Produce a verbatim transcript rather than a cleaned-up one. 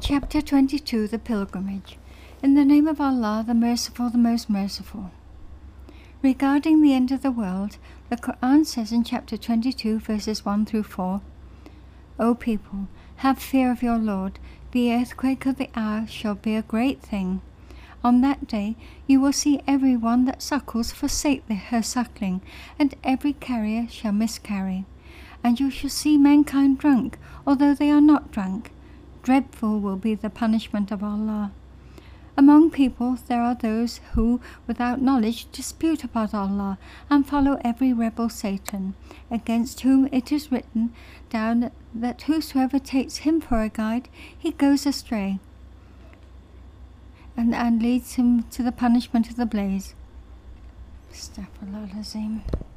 Chapter twenty-two, The Pilgrimage. In the name of Allah, the Merciful, the Most Merciful. Regarding the end of the world, the Quran says in chapter twenty-two, verses one through four, O people, have fear of your Lord. The earthquake of the hour shall be a great thing. On that day you will see every one that suckles forsake the, her suckling, and every carrier shall miscarry. And you shall see mankind drunk, although they are not drunk. Dreadful will be the punishment of Allah. Among people there are those who, without knowledge, dispute about Allah and follow every rebel Satan, against whom it is written down that whosoever takes him for a guide, he goes astray, and, and leads him to the punishment of the blaze. Astaghfirullah al-Azim.